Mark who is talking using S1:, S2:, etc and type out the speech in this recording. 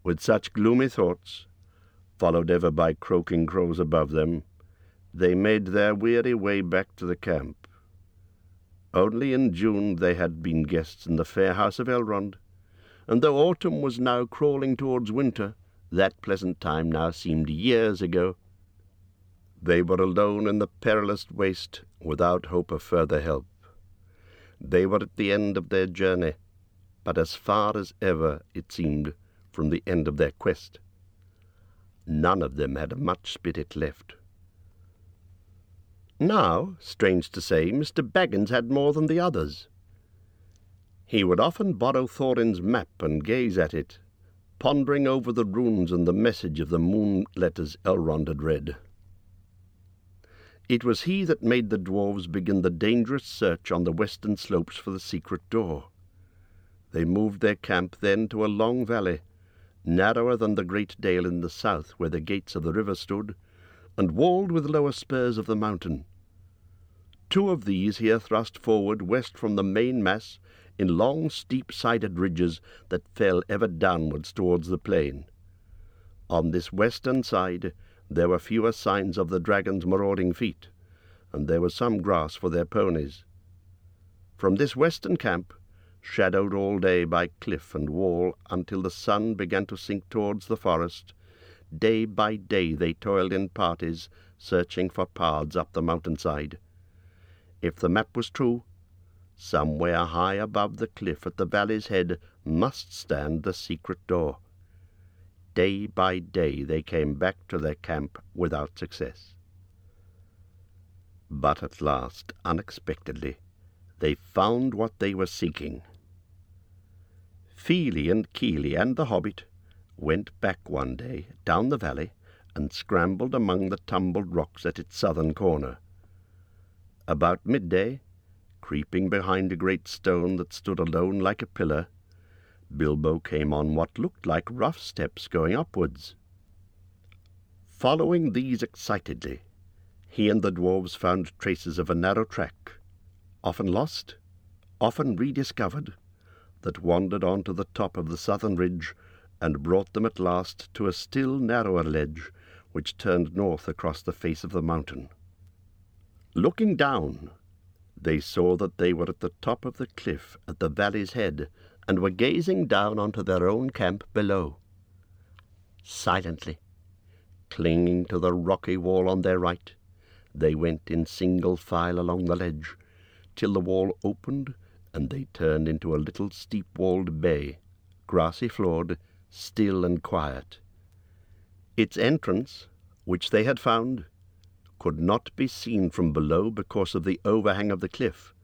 S1: With such gloomy thoughts, followed ever by croaking crows above them, they made their weary way back to the camp. Only in June they had been guests in the fair house of Elrond, and though autumn was now crawling towards winter, that pleasant time now seemed years ago. They were alone in the perilous waste, without hope of further help. They were at the end of their journey, but as far as ever, it seemed, from the end of their quest. None of them had much spirit left. Now, strange to say, Mr. Baggins had more than the others. He would often borrow Thorin's map and gaze at it, pondering over the runes and the message of the moon letters Elrond had read. It was he that made the dwarves begin the dangerous search on the western slopes for the secret door. They moved their camp then to a long valley, narrower than the great dale in the south where the gates of the river stood, and walled with lower spurs of the mountain. Two of these here thrust forward west from the main mass in long steep-sided ridges that fell ever downwards towards the plain. On this western side there were fewer signs of the dragon's marauding feet, and there was some grass for their ponies. From this western camp, shadowed all day by cliff and wall until the sun began to sink towards the forest, day by day they toiled in parties, searching for paths up the mountainside. If the map was true, somewhere high above the cliff at the valley's head must stand the secret door. Day by day they came back to their camp without success. But at last, unexpectedly, they found what they were seeking. Fili and Kili and the hobbit went back one day down the valley and scrambled among the tumbled rocks at its southern corner. About midday, creeping behind a great stone that stood alone like a pillar, Bilbo came on what looked like rough steps going upwards. Following these excitedly, he and the dwarves found traces of a narrow track, often lost, often rediscovered, that wandered on to the top of the southern ridge and brought them at last to a still narrower ledge which turned north across the face of the mountain. Looking down, they saw that they were at the top of the cliff at the valley's head and were gazing down onto their own camp below. Silently, clinging to the rocky wall on their right, they went in single file along the ledge, till the wall opened and they turned into a little steep-walled bay, grassy-floored, still and quiet. Its entrance, which they had found, could not be seen from below because of the overhang of the cliff,